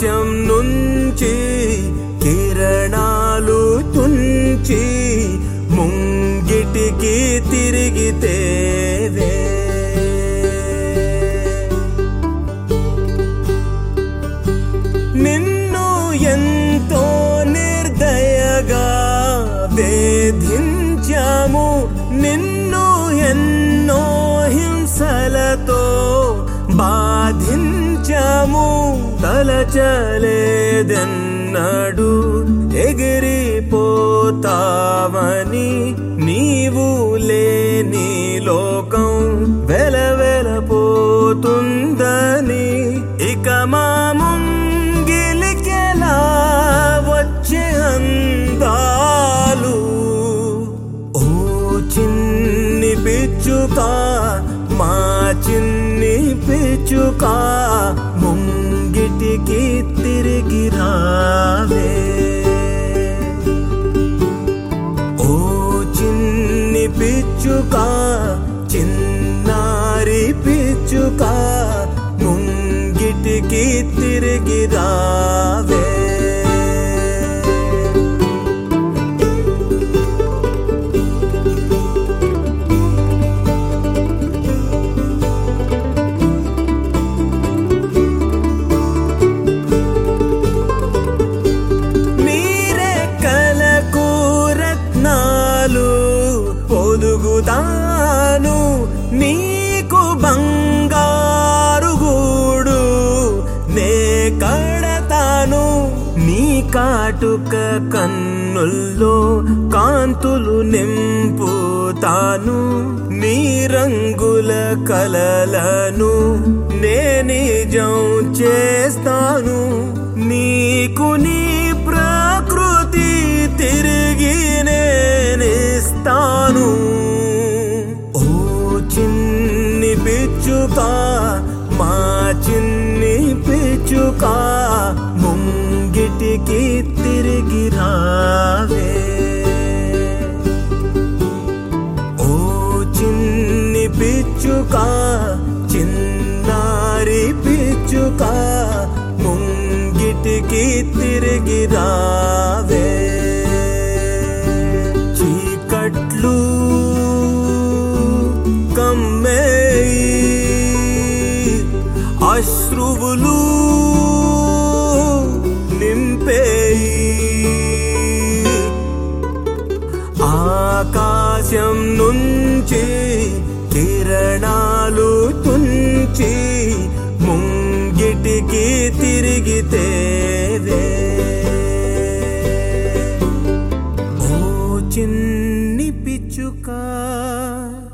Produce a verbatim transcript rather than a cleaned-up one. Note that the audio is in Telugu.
ఆకాశం నుంచి కిరణాలు తుంచి ముంగిటికి తిరిగితేవే నిన్ను ఎంతో నిర్దయగా వేధించాము, నిన్ను ఎన్నో హింసలతో బాధించాము. తలచలేదెన్నడు ఎగిరిపోతావని, నీవు లేని లోకం వెలవెలపోతుందని. ఇక మా ముంగిలికెలా వచ్చే అందాలు, ఓ చిన్ని పిచ్చుక, మా చిన్ని పిచ్చుక, ముంగిటికి తిరిగి రావే. ఓ చిన్ని పిచ్చుక, చిన్నారి పిచ్చుక, ముంగిటికి తిరిగి రావే. పొదుగుతాను నీకు బంగారు గూడు నే కడతాను. నీ కాటుక కన్నుల్లో కాంతులు నింపుతాను, నీ రంగుల కలలను నే నిజం చేస్తాను. నీకు నీ ప్రకృతి తిరిగి నేనిస్తాను. ఓ చిన్ని పిచ్చుక, మా చిన్ని పిచ్చుక, ముంగిటికి తిరిగి రావే. ఓ చిన్ని పిచ్చుక, చిన్నారి పిచ్చుక, ముంగిటికి తిరిగి రావే. చీకట్లు కమ్మేయి, అశ్రువులు నింపేయి. ఆకాశం నుంచి కిరణాలు తుంచి ముంగిటికి తిరిగితేవే. ఓ చిన్ని పిచ్చుక.